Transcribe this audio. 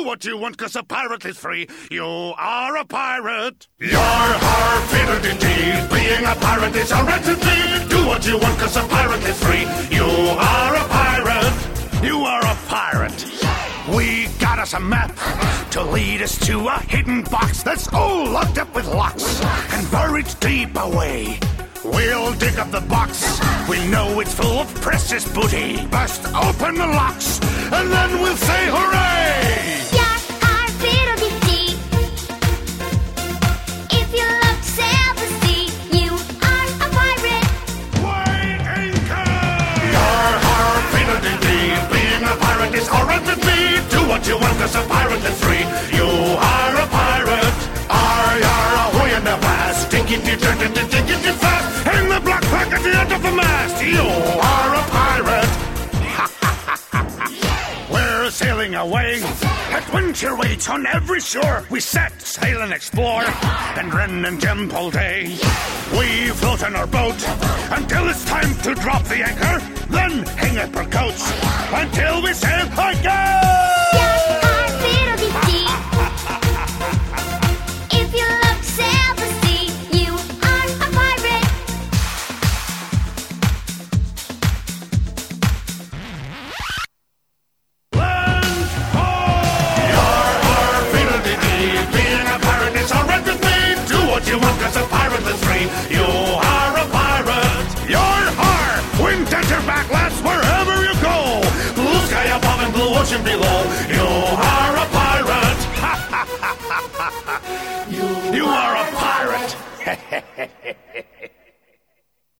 Do what you want, 'cause a pirate is free. You are a pirate. You're har, fiddle-dee-dee. Being a pirate is a right-to-be. Do what you want, 'cause a pirate is free. You are a pirate. You are a pirate. We got us a map to lead us to a hidden box that's all locked up with locks and buried deep away. We'll dig up the box. We know it's full of precious booty. Bust open the locks, and then we'll say hooray! Yar, har, fiddle-dee-dee. If you love to sail the sea, you are a pirate. Weigh anchor! Yar, har, fiddle-dee-dee. Being a pirate is alright with me. Do what you want, 'cause a pirate is free. You are a pirate. Yar, ahoy in the blast. Diggity fast. Hang the black flag at the end of the mast. You are a pirate. We're sailing away. Adventure waits on every shore. We set sail and explore, and Ren and jump all day. We float on our boat until it's time to drop the anchor. Then hang up our coats until we sail again. Yar, har, fiddle-dee-dee. If you love to sail the sea, you are a pirate. Land ho! Yar, har, fiddle-dee-dee. Being a pirate is alright with me. Do what you want, 'cause a pirate is free. You are a pirate. Yar, har! Wind at your back, lads, wherever you go. Blue sky above and blue ocean below.